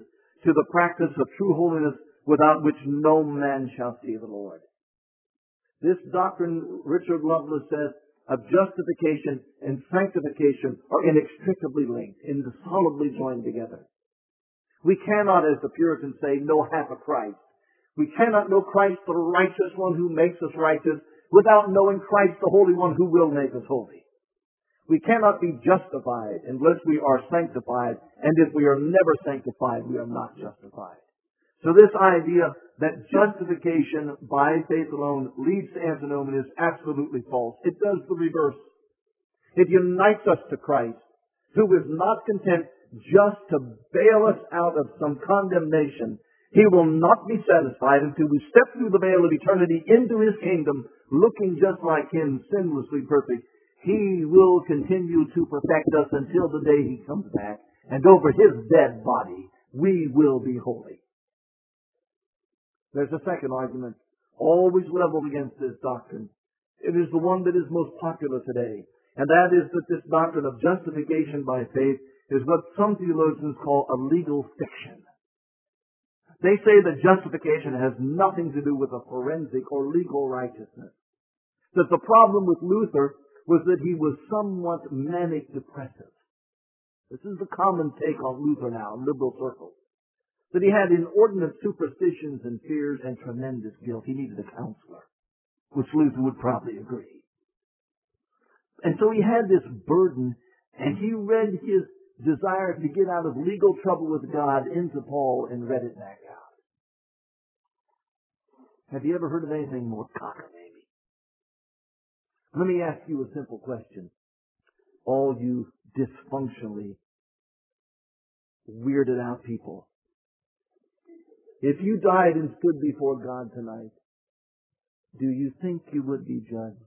S1: to the practice of true holiness without which no man shall see the Lord. This doctrine, Richard Lovelace says, of justification and sanctification are inextricably linked, indissolubly joined together. We cannot, as the Puritans say, know half of Christ. We cannot know Christ, the righteous one who makes us righteous, without knowing Christ, the Holy One who will make us holy. We cannot be justified unless we are sanctified, and if we are never sanctified, we are not justified. So this idea that justification by faith alone leads to antinomian is absolutely false. It does the reverse. It unites us to Christ, who is not content just to bail us out of some condemnation. He will not be satisfied until we step through the veil of eternity into His kingdom, looking just like Him, sinlessly perfect. He will continue to perfect us until the day He comes back, and over His dead body we will be holy. There's a second argument, always leveled against this doctrine. It is the one that is most popular today, and that is that this doctrine of justification by faith is what some theologians call a legal fiction. They say that justification has nothing to do with a forensic or legal righteousness. That the problem with Luther was that he was somewhat manic depressive. This is the common take on Luther now in liberal circles. That he had inordinate superstitions and fears and tremendous guilt. He needed a counselor, which Luther would probably agree. And so he had this burden, and he read his desire to get out of legal trouble with God into Paul and read it back out. Have you ever heard of anything more cockamamie? Let me ask you a simple question. All you dysfunctionally weirded out people. If you died and stood before God tonight, do you think you would be judged?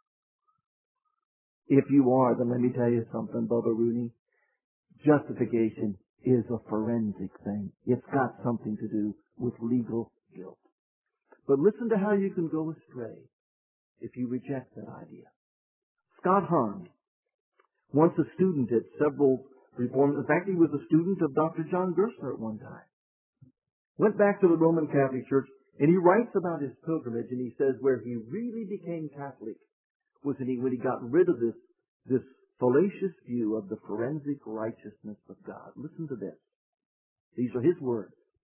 S1: If you are, then let me tell you something, Bubba Rooney. Justification is a forensic thing. It's got something to do with legal guilt. But listen to how you can go astray if you reject that idea. Scott Hahn, once a student at several Reformed, in fact, he was a student of Dr. John Gerstner at one time, went back to the Roman Catholic Church, and he writes about his pilgrimage, and he says where he really became Catholic was when he got rid of this fallacious view of the forensic righteousness of God. Listen to this. These are his words.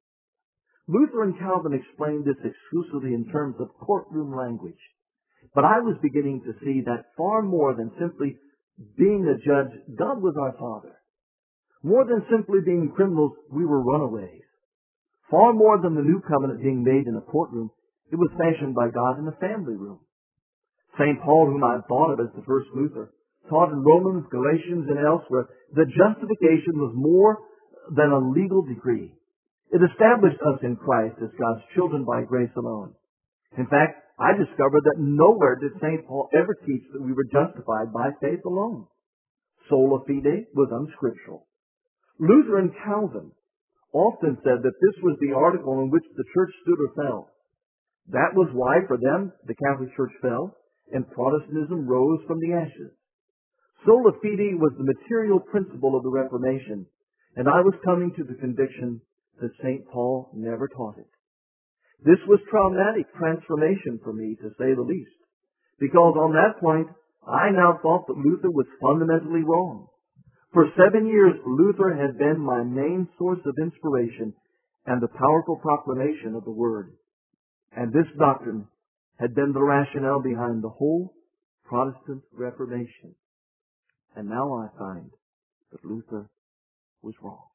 S1: Luther and Calvin explained this exclusively in terms of courtroom language. But I was beginning to see that far more than simply being a judge, God was our Father. More than simply being criminals, we were runaways. Far more than the new covenant being made in a courtroom, it was fashioned by God in a family room. St. Paul, whom I thought of as the first Luther, taught in Romans, Galatians, and elsewhere that justification was more than a legal decree. It established us in Christ as God's children by grace alone. In fact, I discovered that nowhere did St. Paul ever teach that we were justified by faith alone. Sola fide was unscriptural. Luther and Calvin often said that this was the article in which the church stood or fell. That was why, for them, the Catholic Church fell, and Protestantism rose from the ashes. Sola fide was the material principle of the Reformation, and I was coming to the conviction that St. Paul never taught it. This was traumatic transformation for me, to say the least, because on that point, I now thought that Luther was fundamentally wrong. For 7 years, Luther had been my main source of inspiration and the powerful proclamation of the Word. And this doctrine had been the rationale behind the whole Protestant Reformation. And now I find that Luther was wrong.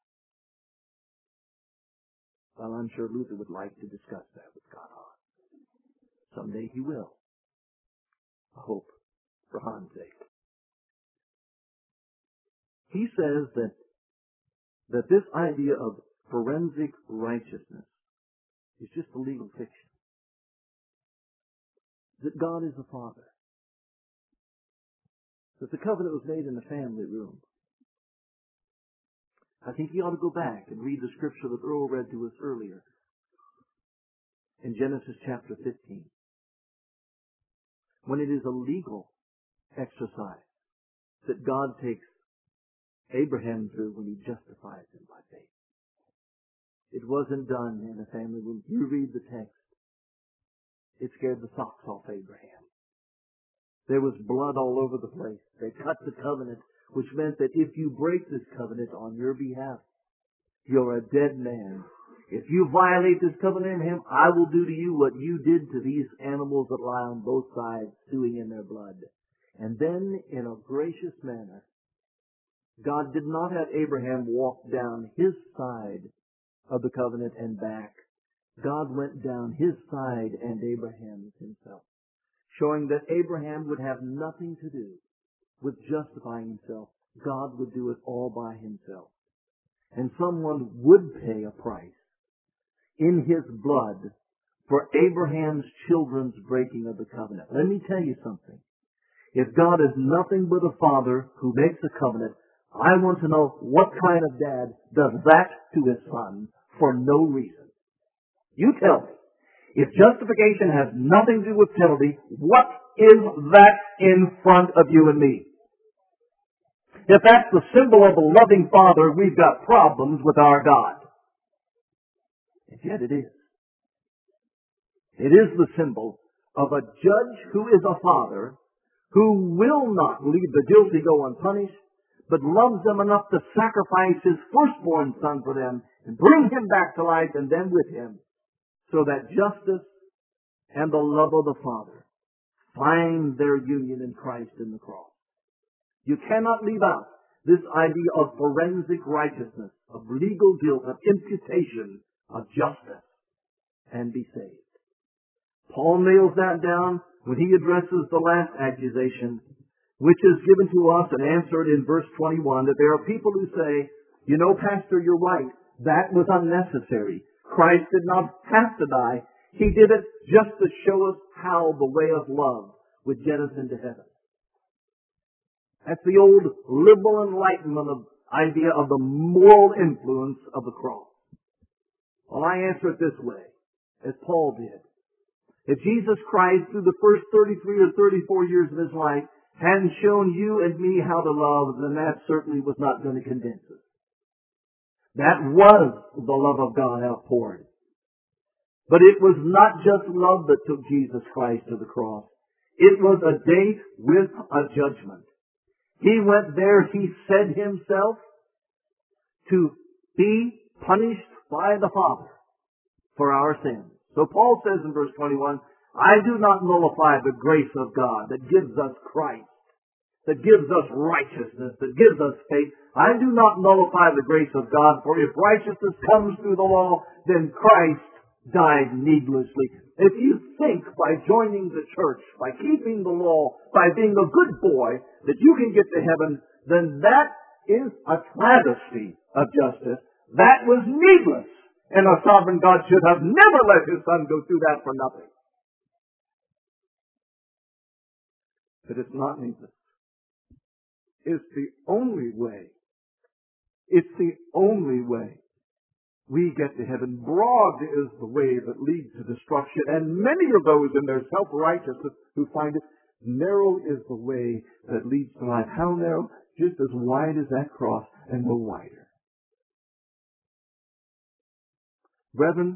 S1: Well, I'm sure Luther would like to discuss that with God. Someday he will. I hope, for Hahn's sake. He says that this idea of forensic righteousness is just a legal fiction. That God is the Father. That the covenant was made in the family room. I think he ought to go back and read the scripture that Earl read to us earlier in Genesis chapter 15. When it is a legal exercise that God takes Abraham through when he justifies him by faith. It wasn't done in a family room. You read the text. It scared the socks off Abraham. There was blood all over the place. They cut the covenant, which meant that if you break this covenant on your behalf, you're a dead man. If you violate this covenant in Him, I will do to you what you did to these animals that lie on both sides, stewing in their blood. And then, in a gracious manner, God did not have Abraham walk down his side of the covenant and back. God went down his side and Abraham's himself, showing that Abraham would have nothing to do with justifying himself. God would do it all by Himself. And someone would pay a price in His blood for Abraham's children's breaking of the covenant. Let me tell you something. If God is nothing but a father who makes a covenant, I want to know what kind of dad does that to his son for no reason. You tell me. If justification has nothing to do with penalty, what is that in front of you and me? If that's the symbol of a loving Father, we've got problems with our God. And yet it is. It is the symbol of a judge who is a father who will not leave the guilty go unpunished, but loves them enough to sacrifice His firstborn Son for them and bring Him back to life and them with Him, so that justice and the love of the Father find their union in Christ in the cross. You cannot leave out this idea of forensic righteousness, of legal guilt, of imputation, of justice, and be saved. Paul nails that down when he addresses the last accusation, which is given to us and answered in verse 21, that there are people who say, you know, Pastor, you're right. That was unnecessary. Christ did not have to die. He did it just to show us how the way of love would get us into heaven. That's the old liberal enlightenment of idea of the moral influence of the cross. Well, I answer it this way, as Paul did. If Jesus Christ, through the first 33 or 34 years of His life, hadn't shown you and me how to love, then that certainly was not going to convince us. That was the love of God outpoured. But it was not just love that took Jesus Christ to the cross. It was a date with a judgment. He went there, He said Himself, to be punished by the Father for our sins. So Paul says in verse 21, I do not nullify the grace of God that gives us Christ, that gives us righteousness, that gives us faith. I do not nullify the grace of God, for if righteousness comes through the law, then Christ died needlessly. If you think by joining the church, by keeping the law, by being a good boy, that you can get to heaven, then that is a travesty of justice. That was needless. And a sovereign God should have never let His Son go through that for nothing. But it's not needless. It's the only way. It's the only way we get to heaven. Broad is the way that leads to destruction, and many are those in their self-righteousness who find it. Narrow is the way that leads to life. How narrow? Just as wide as that cross, and no wider. Brethren,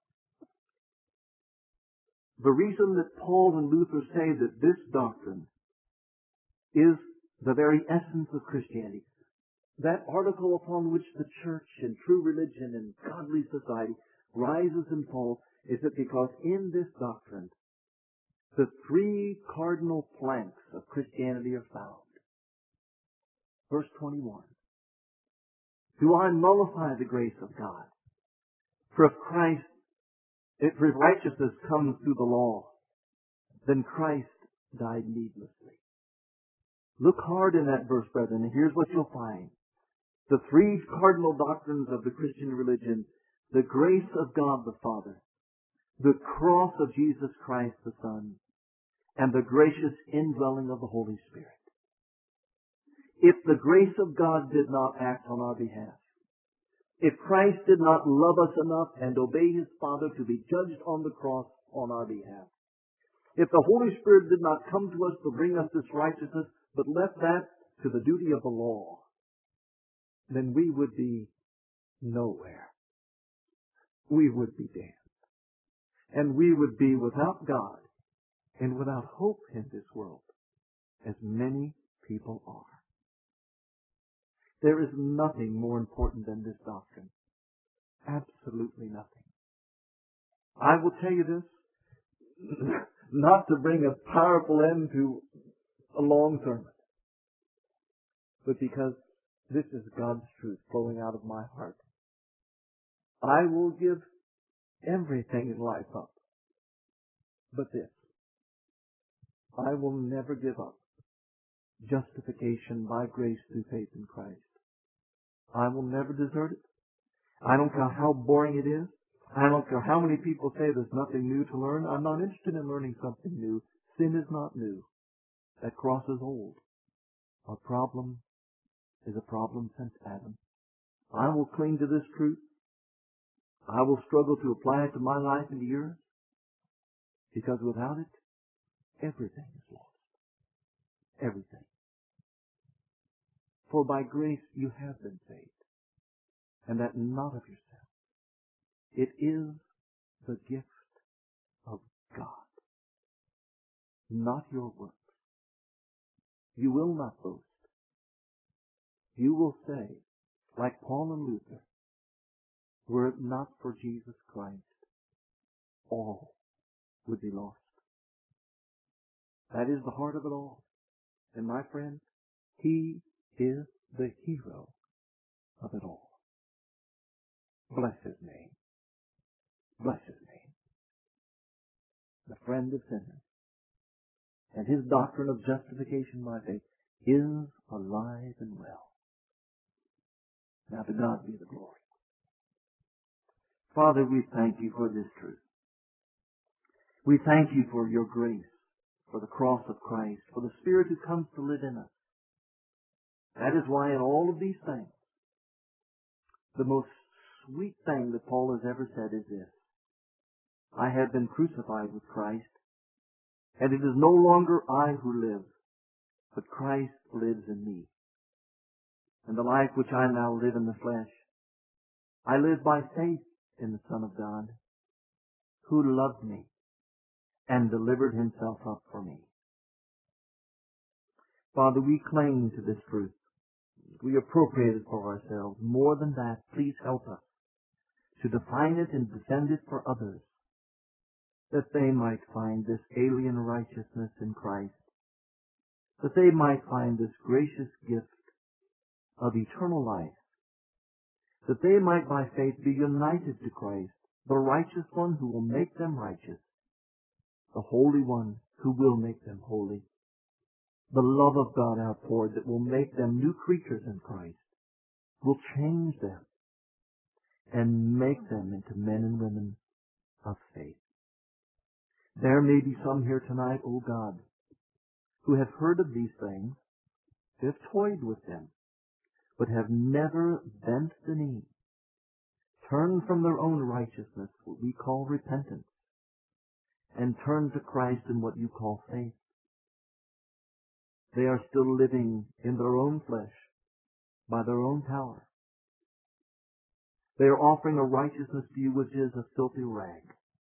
S1: the reason that Paul and Luther say that this doctrine is the very essence of Christianity, that article upon which the church and true religion and godly society rises and falls, is that because in this doctrine, the three cardinal planks of Christianity are found. Verse 21. Do I nullify the grace of God? For if righteousness comes through the law, then Christ died needlessly. Look hard in that verse, brethren, and here's what you'll find. The three cardinal doctrines of the Christian religion: the grace of God the Father, the cross of Jesus Christ the Son, and the gracious indwelling of the Holy Spirit. If the grace of God did not act on our behalf, if Christ did not love us enough and obey His Father to be judged on the cross on our behalf, if the Holy Spirit did not come to us to bring us this righteousness, but left that to the duty of the law, then we would be nowhere. we would be damned. And we would be without God and without hope in this world, as many people are. There is nothing more important than this doctrine. Absolutely nothing. I will tell you this, not to bring a powerful end to a long sermon, but because this is God's truth flowing out of my heart. I will give everything in life up, but this. I will never give up justification by grace through faith in Christ. I will never desert it. I don't care how boring it is. I don't care how many people say there's nothing new to learn. I'm not interested in learning something new. Sin is not new. That cross is old. Our problem is a problem since Adam. I will cling to this truth. I will struggle to apply it to my life and yours, because without it, everything is lost. Everything. For by grace you have been saved, and that not of yourself. It is the gift of God, not your works. You will not boast. You will say, like Paul and Luther, were it not for Jesus Christ, all would be lost. That is the heart of it all. And my friend, He is the hero of it all. Bless His name. Bless His name. The friend of sinners. And His doctrine of justification by faith is alive and well. Now to God be the glory. Father, we thank You for this truth. We thank You for Your grace, for the cross of Christ, for the Spirit who comes to live in us. That is why in all of these things, the most sweet thing that Paul has ever said is this: I have been crucified with Christ, and it is no longer I who live, but Christ lives in me. And the life which I now live in the flesh, I live by faith in the Son of God, who loved me and delivered Himself up for me. Father, we cling to this truth. We appropriate it for ourselves. More than that, please help us to define it and defend it for others, that they might find this alien righteousness in Christ, that they might find this gracious gift of eternal life, that they might by faith be united to Christ, the righteous one who will make them righteous, the Holy One who will make them holy, the love of God outpoured that will make them new creatures in Christ, will change them and make them into men and women of faith. There may be some here tonight, O God, who have heard of these things, have toyed with them, but have never bent the knee, turned from their own righteousness, what we call repentance, and turned to Christ in what you call faith. They are still living in their own flesh, by their own power. They are offering a righteousness to you which is a filthy rag.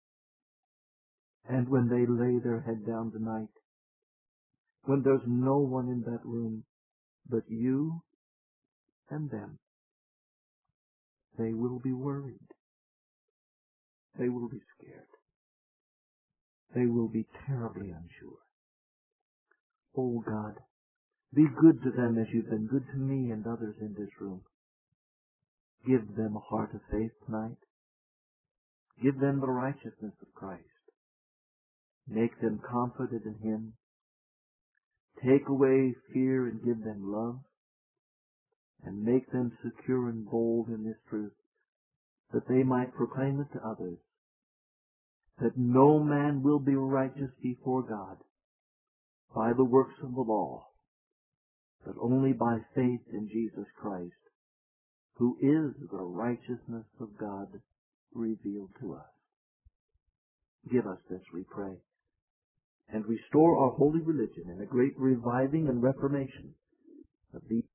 S1: And when they lay their head down tonight, when there's no one in that room but you and them, they will be worried. They will be scared. They will be terribly unsure. Oh God, be good to them as you've been good to me and others in this room. Give them a heart of faith tonight. Give them the righteousness of Christ. Make them confident in Him. Take away fear and give them love. And make them secure and bold in this truth, that they might proclaim it to others, that no man will be righteous before God by the works of the law, but only by faith in Jesus Christ, who is the righteousness of God revealed to us. Give us this, we pray, and restore our holy religion in a great reviving and reformation of these